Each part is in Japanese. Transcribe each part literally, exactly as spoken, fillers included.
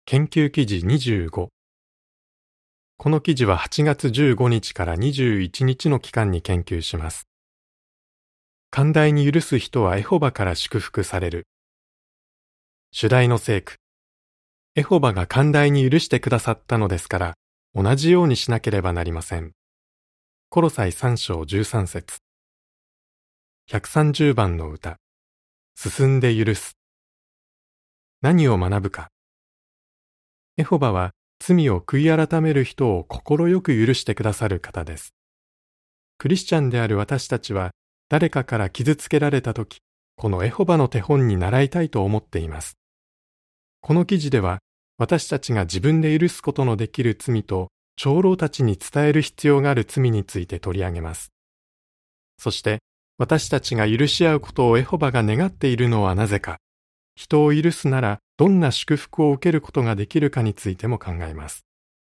研究記事にじゅうご。この記事ははちがつじゅうごにちからにじゅういちにちの期間に研究します。寛大に許す人はエホバから祝福される。主題の聖句。エホバが寛大に許してくださったのですから、同じようにしなければなりません。コロサイさん章じゅうさん節。ひゃくさんじゅうばんの歌。進んで許す。何を学ぶか。エホバは罪を悔い改める人を心よく許してくださる方です。クリスチャンである私たちは誰かから傷つけられたとき、このエホバの手本に習いたいと思っています。この記事では私たちが自分で許すことのできる罪と長老たちに伝える必要がある罪について取り上げます。そして私たちが許し合うことをエホバが願っているのはなぜか、人を許すならどんな祝福を受けることができるかについても考えます。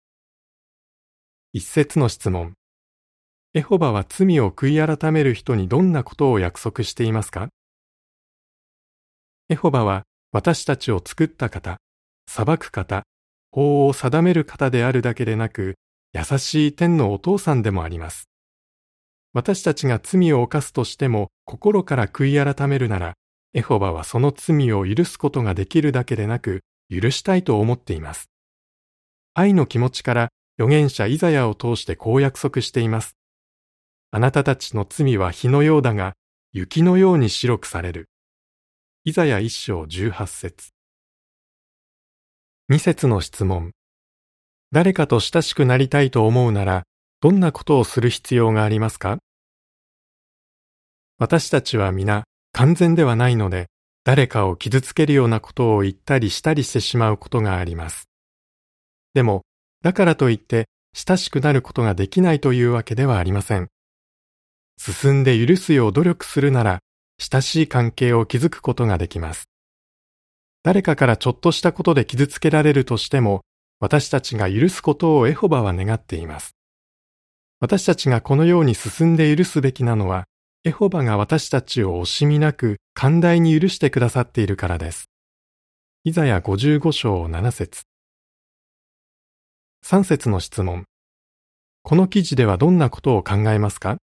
一節の質問。エホバは罪を悔い改める人にどんなことを約束していますか？エホバは私たちを作った方、裁く方、法を定める方であるだけでなく、優しい天のお父さんでもあります。私たちが罪を犯すとしても心から悔い改めるなら、エホバはその罪を許すことができるだけでなく、許したいと思っています。愛の気持ちから預言者イザヤを通してこう約束しています。あなたたちの罪は火のようだが、雪のように白くされる。イザヤいっ章じゅうはち節。に節の質問。誰かと親しくなりたいと思うなら、どんなことをする必要がありますか？私たちは皆、完全ではないので、誰かを傷つけるようなことを言ったりしたりしてしまうことがあります。でも、だからといって親しくなることができないというわけではありません。進んで許すよう努力するなら、親しい関係を築くことができます。誰かからちょっとしたことで傷つけられるとしても、私たちが許すことをエホバは願っています。私たちがこのように進んで許すべきなのは、エホバが私たちを惜しみなく寛大に許してくださっているからです。イザヤごじゅうご章なな節。さん節の質問。この記事ではどんなことを考えますか？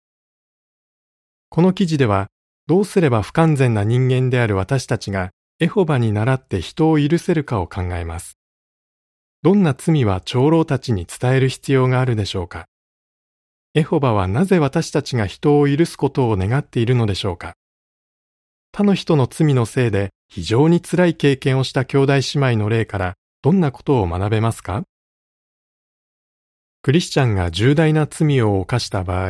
この記事では、どうすれば不完全な人間である私たちがエホバに倣って人を許せるかを考えます。どんな罪は長老たちに伝える必要があるでしょうか？エホバはなぜ私たちが人を許すことを願っているのでしょうか？他の人の罪のせいで非常に辛い経験をした兄弟姉妹の例からどんなことを学べますか？クリスチャンが重大な罪を犯した場合。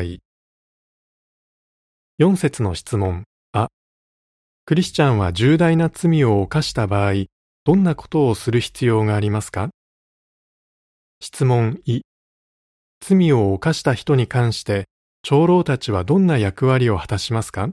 よん節の質問。あ、クリスチャンは重大な罪を犯した場合、どんなことをする必要がありますか？質問い。罪を犯した人に関して、長老たちはどんな役割を果たしますか？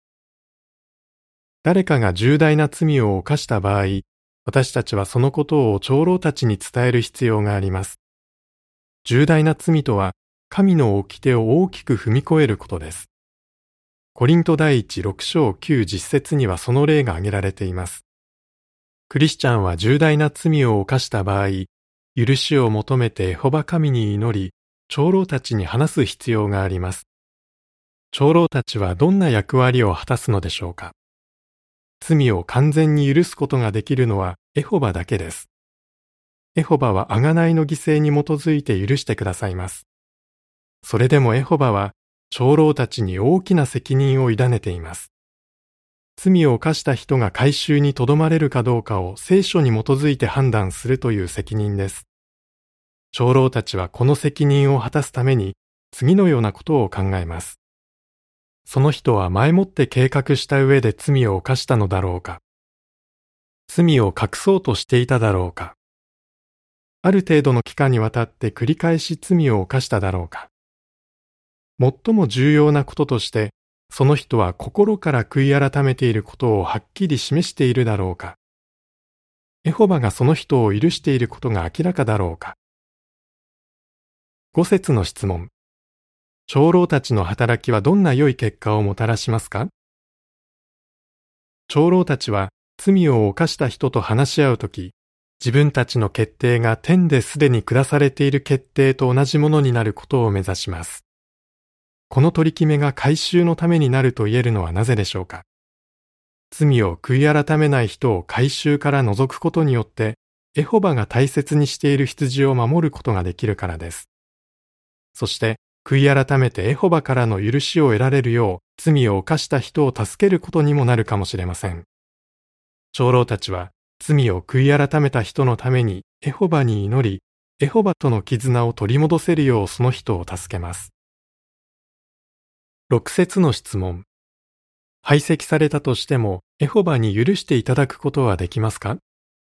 誰かが重大な罪を犯した場合、私たちはそのことを長老たちに伝える必要があります。重大な罪とは、神の掟を大きく踏み越えることです。コリント第一ろく章きゅう実節にはその例が挙げられています。クリスチャンは重大な罪を犯した場合、許しを求めてエホバ神に祈り、長老たちに話す必要があります。長老たちはどんな役割を果たすのでしょうか？罪を完全に許すことができるのはエホバだけです。エホバは贖いの犠牲に基づいて許してくださいます。それでもエホバは長老たちに大きな責任を委ねています。罪を犯した人が改宗にとどまれるかどうかを聖書に基づいて判断するという責任です。長老たちはこの責任を果たすために次のようなことを考えます。その人は前もって計画した上で罪を犯したのだろうか。罪を隠そうとしていただろうか。ある程度の期間にわたって繰り返し罪を犯しただろうか。最も重要なこととして、その人は心から悔い改めていることをはっきり示しているだろうか。エホバがその人を許していることが明らかだろうか。ご節の質問。長老たちの働きはどんな良い結果をもたらしますか？長老たちは罪を犯した人と話し合うとき、 自分たちの決定が天ですでに下されている決定と同じものになることを目指します。この取り決めが改宗のためになると言えるのはなぜでしょうか。罪を悔い改めない人を改宗から除くことによって、エホバが大切にしている羊を守ることができるからです。そして、悔い改めてエホバからの許しを得られるよう、罪を犯した人を助けることにもなるかもしれません。長老たちは、罪を悔い改めた人のためにエホバに祈り、エホバとの絆を取り戻せるようその人を助けます。ろく節の質問。排斥されたとしても、エホバに許していただくことはできますか？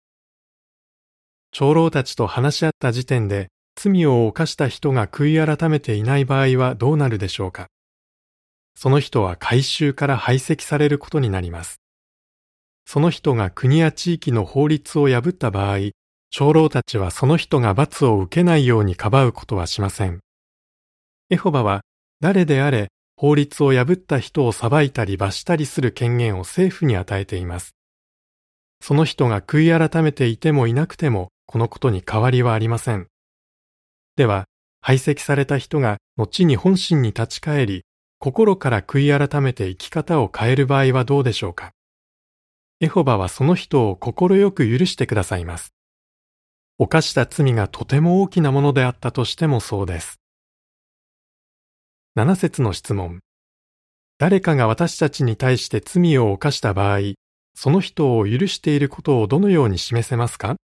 長老たちと話し合った時点で、罪を犯した人が悔い改めていない場合はどうなるでしょうか。その人は改宗から排斥されることになります。その人が国や地域の法律を破った場合、長老たちはその人が罰を受けないようにかばうことはしません。エホバは誰であれ法律を破った人を裁いたり罰したりする権限を政府に与えています。その人が悔い改めていてもいなくてもこのことに変わりはありません。では、排斥された人が後に本心に立ち返り、心から悔い改めて生き方を変える場合はどうでしょうか。エホバはその人を心よく許してくださいます。犯した罪がとても大きなものであったとしてもそうです。なな節の質問。誰かが私たちに対して罪を犯した場合、その人を許していることをどのように示せますか？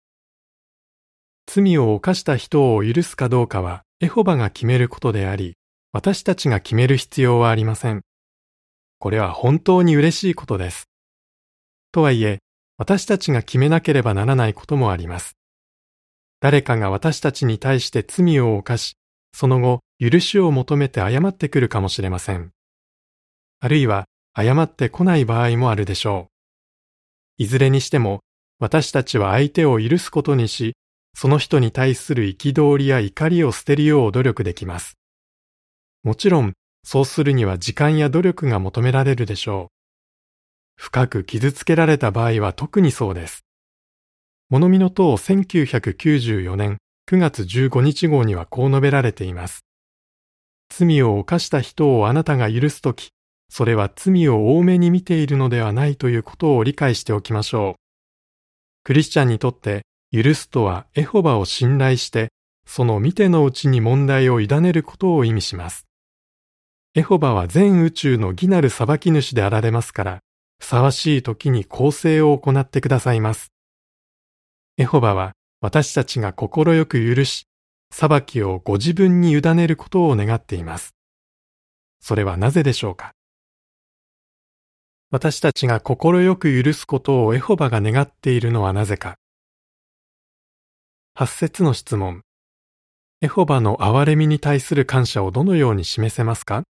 罪を犯した人を許すかどうかはエホバが決めることであり、私たちが決める必要はありません。これは本当に嬉しいことです。とはいえ、私たちが決めなければならないこともあります。誰かが私たちに対して罪を犯し、その後、許しを求めて謝ってくるかもしれません。あるいは、謝ってこない場合もあるでしょう。いずれにしても、私たちは相手を許すことにし、その人に対する憤りや怒りを捨てるよう努力できます。もちろん、そうするには時間や努力が求められるでしょう。深く傷つけられた場合は特にそうです。物見の塔せんきゅうひゃくきゅうじゅうよねんくがつじゅうごにち号にはこう述べられています。罪を犯した人をあなたが許すとき、それは罪を多めに見ているのではないということを理解しておきましょう。クリスチャンにとって許すとはエホバを信頼して、その見てのうちに問題を委ねることを意味します。エホバは全宇宙の義なる裁き主であられますから、ふさわしい時に公正を行ってくださいます。エホバは私たちが心よく許し、裁きをご自分に委ねることを願っています。それはなぜでしょうか。私たちが心よく許すことをエホバが願っているのはなぜか。はち節の質問。エホバの憐れみに対する感謝をどのように示せますか？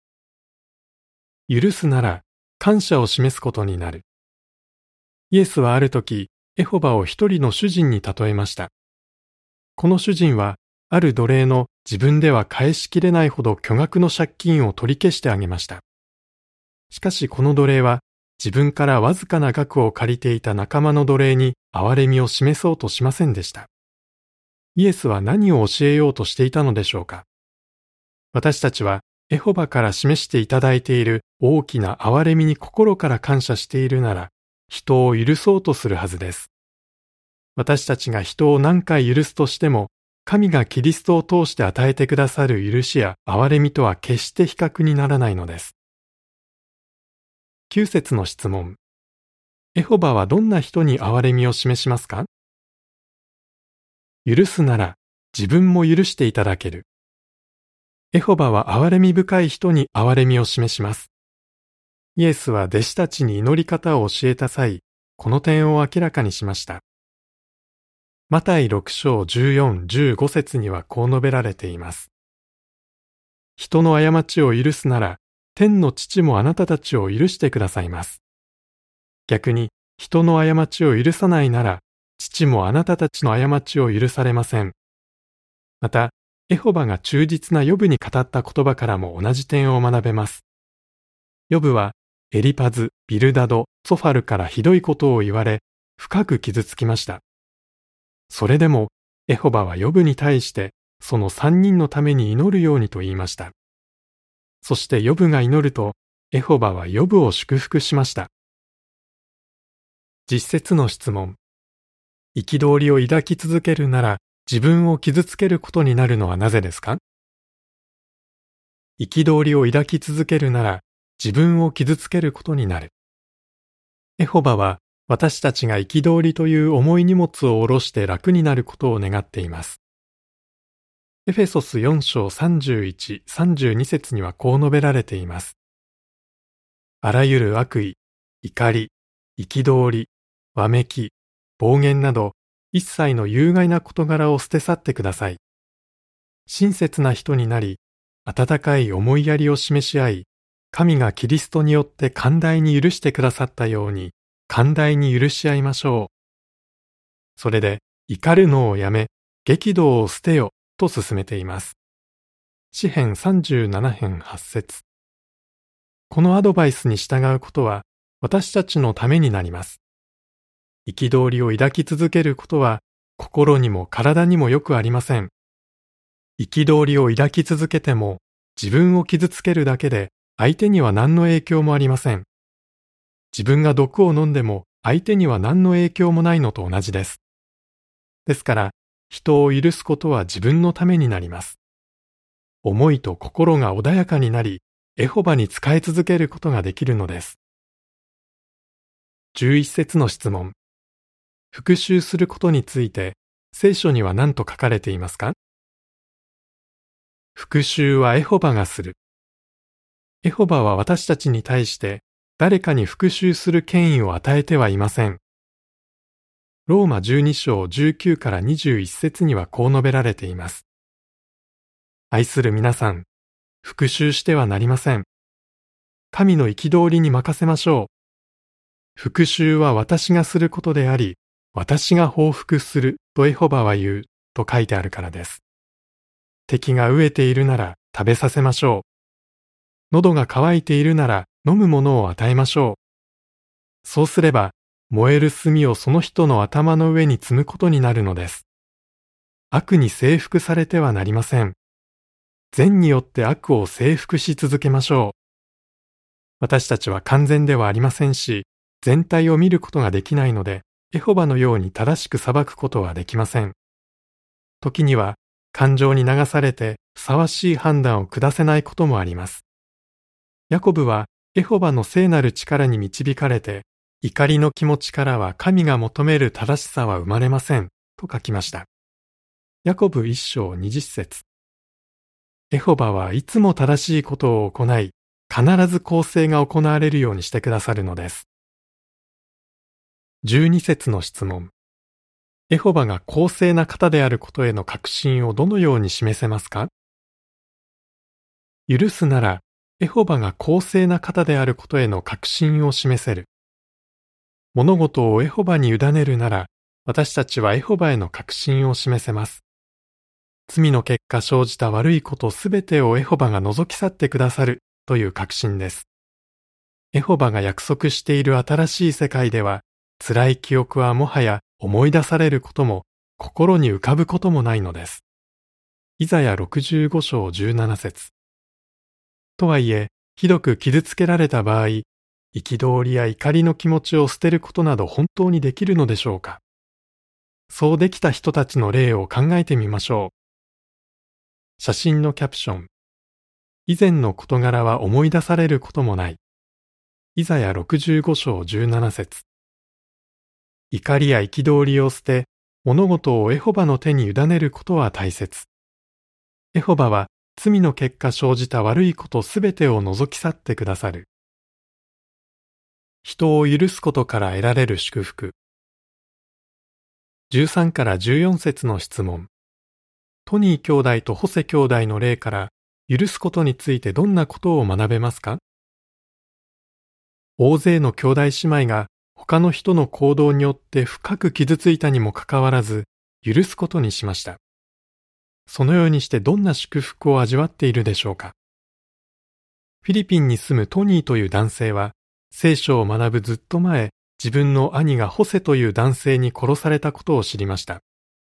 許すなら感謝を示すことになる。イエスはある時、エホバを一人の主人に例えました。この主人は、ある奴隷の自分では返しきれないほど巨額の借金を取り消してあげました。しかしこの奴隷は、自分からわずかな額を借りていた仲間の奴隷に憐れみを示そうとしませんでした。イエスは何を教えようとしていたのでしょうか。私たちは、エホバから示していただいている大きな憐れみに心から感謝しているなら、人を許そうとするはずです。私たちが人を何回許すとしても、神がキリストを通して与えてくださる許しや憐れみとは決して比較にならないのです。きゅう節の質問。エホバはどんな人に憐れみを示しますか？許すなら自分も許していただける。エホバは憐れみ深い人に憐れみを示します。イエスは弟子たちに祈り方を教えた際、この点を明らかにしました。マタイろく章じゅうよん、じゅうご節にはこう述べられています。人の過ちを許すなら、天の父もあなたたちを許してくださいます。逆に、人の過ちを許さないなら、父もあなたたちの過ちを許されません。また、エホバが忠実なヨブに語った言葉からも同じ点を学べます。ヨブは、エリパズ、ビルダド、ソファルからひどいことを言われ、深く傷つきました。 それでもエホバはヨブに対してその三人のために祈るようにと言いました。そしてヨブが祈ると、エホバはヨブを祝福しました。実節の質問。憤りを抱き続けるなら自分を傷つけることになるのはなぜですか？憤りを抱き続けるなら自分を傷つけることになる。エホバは私たちが憤りという重い荷物を下ろして楽になることを願っています。エフェソスよん章さんじゅういち、さんじゅうに節にはこう述べられています。あらゆる悪意、怒り、憤り、わめき、暴言など一切の有害な事柄を捨て去ってください。親切な人になり、温かい思いやりを示し合い、神がキリストによって寛大に許してくださったように、寛大に許し合いましょう。それで、怒るのをやめ、激怒を捨てよ、と進めています。詩編さんじゅうなな編はち節。このアドバイスに従うことは、私たちのためになります。憤りを抱き続けることは、心にも体にもよくありません。憤りを抱き続けても、自分を傷つけるだけで、相手には何の影響もありません。自分が毒を飲んでも、相手には何の影響もないのと同じです。ですから、人を許すことは自分のためになります。思いと心が穏やかになり、エホバに仕え続けることができるのです。じゅういち節の質問。復讐することについて、聖書には何と書かれていますか？復讐はエホバがする。エホバは私たちに対して誰かに復讐する権威を与えてはいません。ローマじゅうに章じゅうきゅうからにじゅういち節にはこう述べられています。愛する皆さん、復讐してはなりません。神の憤りに任せましょう。復讐は私がすることであり、私が報復するとエホバは言うと書いてあるからです。敵が飢えているなら食べさせましょう。喉が渇いているなら飲むものを与えましょう。そうすれば、燃える炭をその人の頭の上に積むことになるのです。悪に征服されてはなりません。善によって悪を征服し続けましょう。私たちは完全ではありませんし、全体を見ることができないので、エホバのように正しく裁くことはできません。時には、感情に流されてふさわしい判断を下せないこともあります。ヤコブはエホバの聖なる力に導かれて、怒りの気持ちからは神が求める正しさは生まれません、と書きました。ヤコブ一章二十節。エホバはいつも正しいことを行い、必ず公正が行われるようにしてくださるのです。十二節の質問。エホバが公正な方であることへの確信をどのように示せますか？許すなら、エホバが公正な方であることへの確信を示せる。物事をエホバに委ねるなら、私たちはエホバへの確信を示せます。罪の結果生じた悪いことすべてをエホバが除き去ってくださるという確信です。エホバが約束している新しい世界では、辛い記憶はもはや思い出されることも、心に浮かぶこともないのです。イザヤろくじゅうご章じゅうなな節。とはいえ、ひどく傷つけられた場合、憤りや怒りの気持ちを捨てることなど本当にできるのでしょうか？そうできた人たちの例を考えてみましょう。写真のキャプション。以前の事柄は思い出されることもない。イザヤろくじゅうご章じゅうなな節。怒りや憤りを捨て、物事をエホバの手に委ねることは大切。エホバは罪の結果生じた悪いことすべてを除き去ってくださる。人を許すことから得られる祝福。じゅうさんからじゅうよん節の質問。トニー兄弟とホセ兄弟の例から許すことについてどんなことを学べますか？大勢の兄弟姉妹が他の人の行動によって深く傷ついたにもかかわらず許すことにしました。そのようにしてどんな祝福を味わっているでしょうか？フィリピンに住むトニーという男性は聖書を学ぶずっと前、自分の兄がホセという男性に殺されたことを知りました。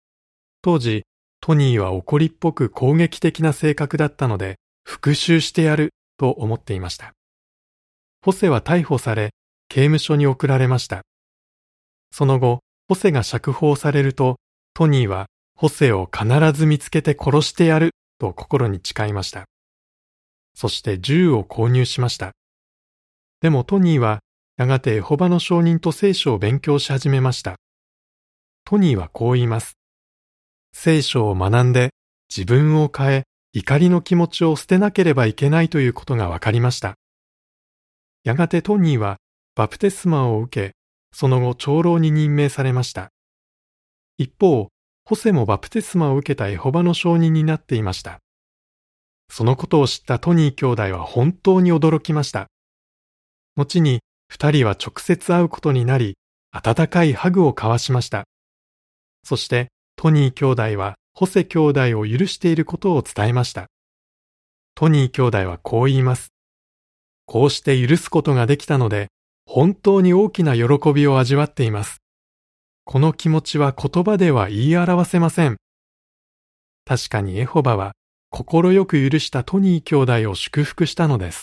当時、トニーは怒りっぽく攻撃的な性格だったので、復讐してやると思っていました。ホセは逮捕され、刑務所に送られました。その後、ホセが釈放されると、トニーはホセを必ず見つけて殺してやると心に誓いました。そして銃を購入しました。でもトニーはやがてエホバの証人と聖書を勉強し始めました。トニーはこう言います。聖書を学んで自分を変え、怒りの気持ちを捨てなければいけないということが分かりました。やがてトニーはバプテスマを受け、その後長老に任命されました。一方、ホセもバプテスマを受けたエホバの証人になっていました。そのことを知ったトニー兄弟は本当に驚きました。後に二人は直接会うことになり、温かいハグを交わしました。そしてトニー兄弟はホセ兄弟を許していることを伝えました。トニー兄弟はこう言います。こうして許すことができたので、本当に大きな喜びを味わっています。この気持ちは言葉では言い表せません。確かにエホバは快く許したトニー兄弟を祝福したのです。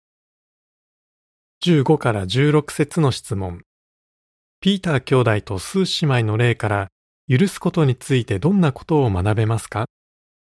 じゅうごからじゅうろく節の質問。ピーター兄弟とスー姉妹の例から許すことについてどんなことを学べますか？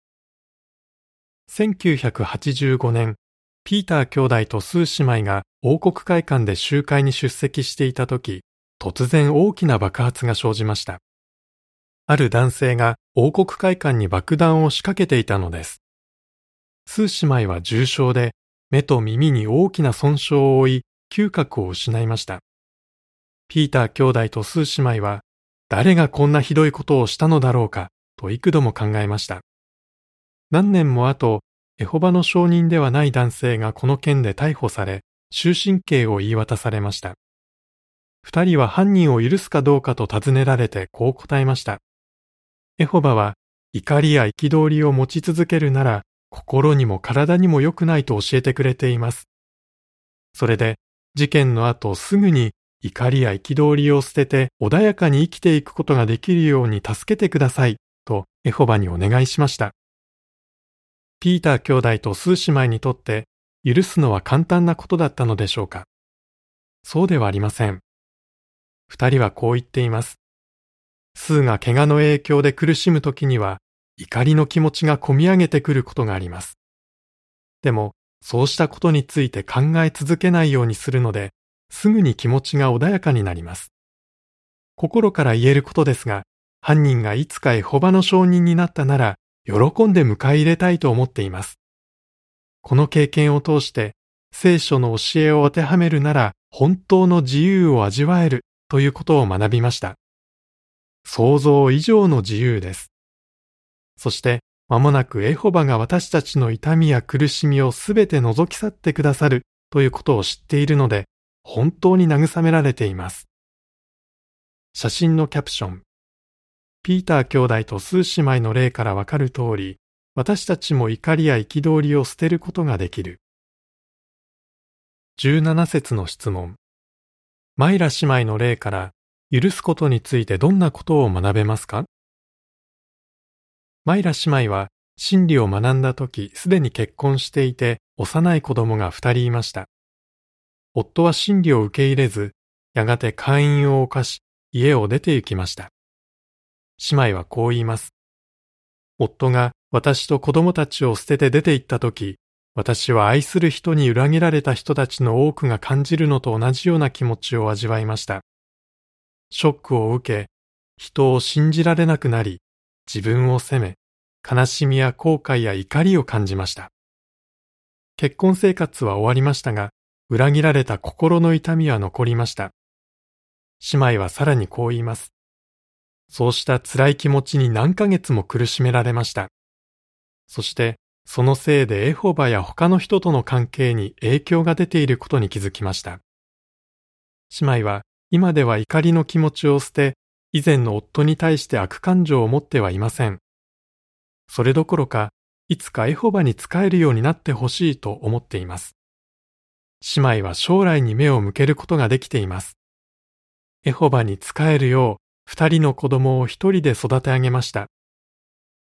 せんきゅうひゃくはちじゅうごねん、ピーター兄弟とスー姉妹が王国会館で集会に出席していたとき、突然大きな爆発が生じました。ある男性が王国会館に爆弾を仕掛けていたのです。スー姉妹は重傷で、目と耳に大きな損傷を負い、嗅覚を失いました。ピーター兄弟とスー姉妹は、誰がこんなひどいことをしたのだろうか、と幾度も考えました。何年も後、エホバの証人ではない男性がこの件で逮捕され、終身刑を言い渡されました。二人は犯人を許すかどうかと尋ねられてこう答えました。エホバは怒りや憤りを持ち続けるなら心にも体にも良くないと教えてくれています。それで事件の後すぐに怒りや憤りを捨てて穏やかに生きていくことができるように助けてくださいとエホバにお願いしました。ピーター兄弟とスー姉妹にとって許すのは簡単なことだったのでしょうか。そうではありません。二人はこう言っています。スーが怪我の影響で苦しむときには、怒りの気持ちがこみ上げてくることがあります。でも、そうしたことについて考え続けないようにするので、すぐに気持ちが穏やかになります。心から言えることですが、犯人がいつかエホバの証人になったなら、喜んで迎え入れたいと思っています。この経験を通して、聖書の教えを当てはめるなら、本当の自由を味わえるということを学びました。想像以上の自由です。そして、間もなくエホバが私たちの痛みや苦しみをすべて除き去ってくださるということを知っているので、本当に慰められています。写真のキャプション。ピーター兄弟とスー姉妹の例からわかる通り、私たちも怒りや憤りを捨てることができる。じゅうなな節の質問。マイラ姉妹の例から許すことについてどんなことを学べますか？マイラ姉妹は真理を学んだときすでに結婚していて幼い子供が二人いました。夫は真理を受け入れず、やがて姦淫を犯し家を出て行きました。姉妹はこう言います。夫が私と子供たちを捨てて出て行ったとき、私は愛する人に裏切られた人たちの多くが感じるのと同じような気持ちを味わいました。ショックを受け、人を信じられなくなり、自分を責め、悲しみや後悔や怒りを感じました。結婚生活は終わりましたが、裏切られた心の痛みは残りました。姉妹はさらにこう言います。そうした辛い気持ちに何ヶ月も苦しめられました。そして、そのせいでエホバや他の人との関係に影響が出ていることに気づきました。姉妹は今では怒りの気持ちを捨て、以前の夫に対して悪感情を持ってはいません。それどころか、いつかエホバに仕えるようになってほしいと思っています。姉妹は将来に目を向けることができています。エホバに仕えるよう、二人の子供を一人で育て上げました。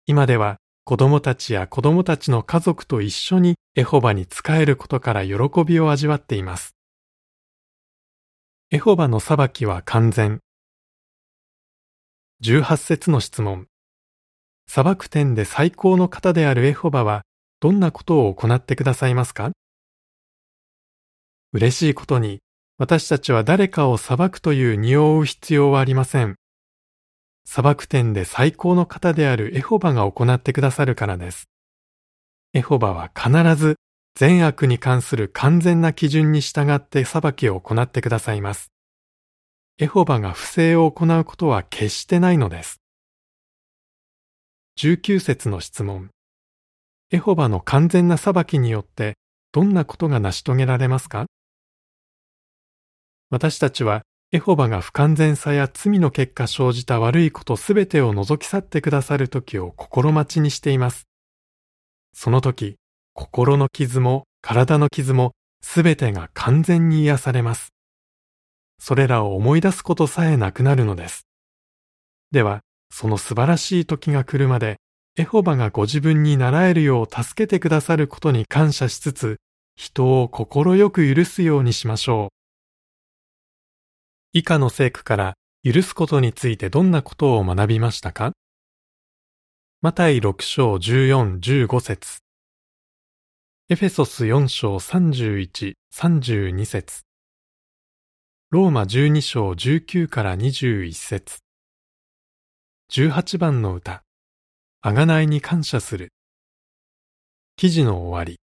今では子供たちや子供たちの家族と一緒にエホバに仕えることから喜びを味わっています。エホバの裁きは完全。じゅうはち節の質問。裁く点で最高の方であるエホバはどんなことを行ってくださいますか？嬉しいことに、私たちは誰かを裁くという荷を負う必要はありません。裁く点で最高の方であるエホバが行ってくださるからです。エホバは必ず善悪に関する完全な基準に従って裁きを行ってくださいます。エホバが不正を行うことは決してないのです。じゅうきゅう節の質問。エホバの完全な裁きによってどんなことが成し遂げられますか？私たちはエホバが不完全さや罪の結果生じた悪いことすべてを除き去ってくださる時を心待ちにしています。その時、心の傷も体の傷もすべてが完全に癒されます。それらを思い出すことさえなくなるのです。では、その素晴らしい時が来るまで、エホバがご自分に倣えるよう助けてくださることに感謝しつつ、人を心よく許すようにしましょう。以下の聖句から許すことについてどんなことを学びましたか？マタイろく章じゅうよん、じゅうご節、エフェソスよん章さんじゅういち、さんじゅうに節、ローマじゅうに章じゅうきゅうからにじゅういち節、じゅうはち番の歌、あがないに感謝する。記事の終わり。